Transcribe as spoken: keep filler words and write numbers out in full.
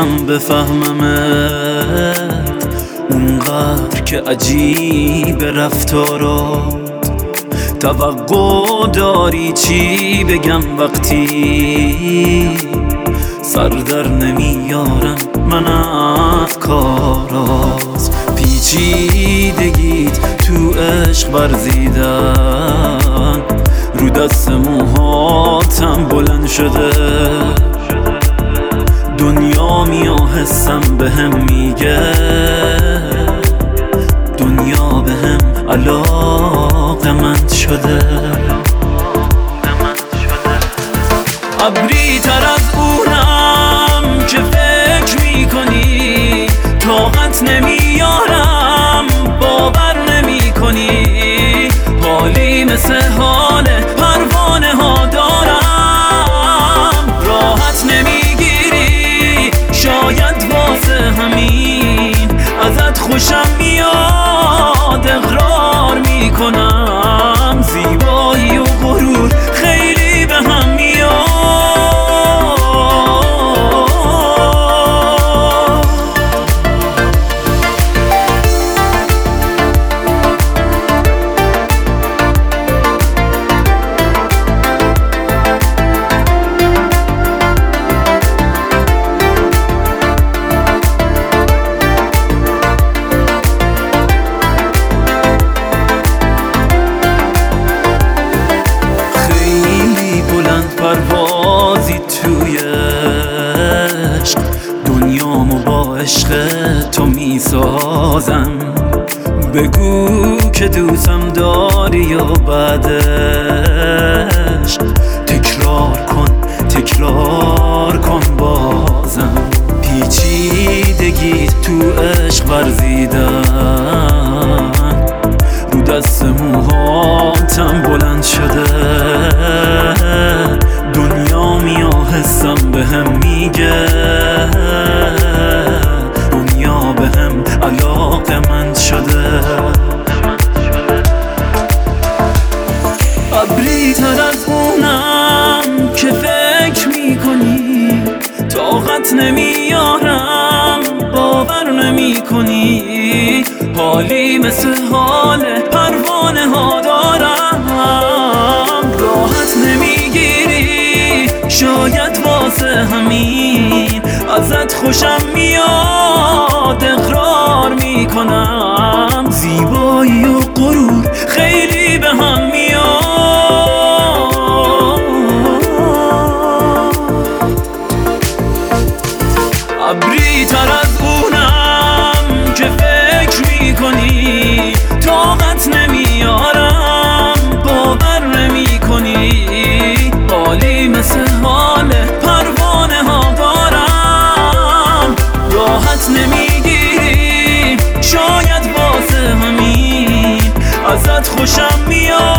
نمیتونم بفهممت، اونقدر که عجیب رفتارات. توقع داری چی بگم وقتی سر در نمیارم من از کارات. پیچیدگیت تو عشق ورزیدن، رو دست موهاتم بلند شده. دنیا میاد حسم بهم میگه، دنیا بهم علاقمند شده. ابری تر از اونم که فکر میکنی، طاقت نمیارم باور نمیکنی. حالی مثل حال پروانه ها دارم، راحت نمیگیری شاید واسه همین ازت خوشم میاد. اقرار میکنم زیبایی و غرور خیلی به هم میاد. پروازی توی عشق، دنیامو با عشق تو میسازم. بگو که دوستم داری یا بعدش تکرار کن تکرار کن بازم. پیچیدگی تو عشق ورزیدن، رو دست موهاتم بلند شده. دنیا میاد حسم بهم میگه، دنیا بهم علاقمند شده. ابری تر از اونم که فکر میکنی، طاقت نمیارم باور نمیکنی. حالی مثل حال پروانه ها دارم، راحت نمیگیری شاید واسه همین ازت خوشم میاد. اقرار میکنم زیبایی و غرور خیلی به هم میاد. ابری تر از اونم که فکر میکنی، طاقت نمیارم باور نمیکنی. حالی مثل حال پروانه ها دارم، راحت نمیگیری شاید واسه همین ازت خوشم میاد.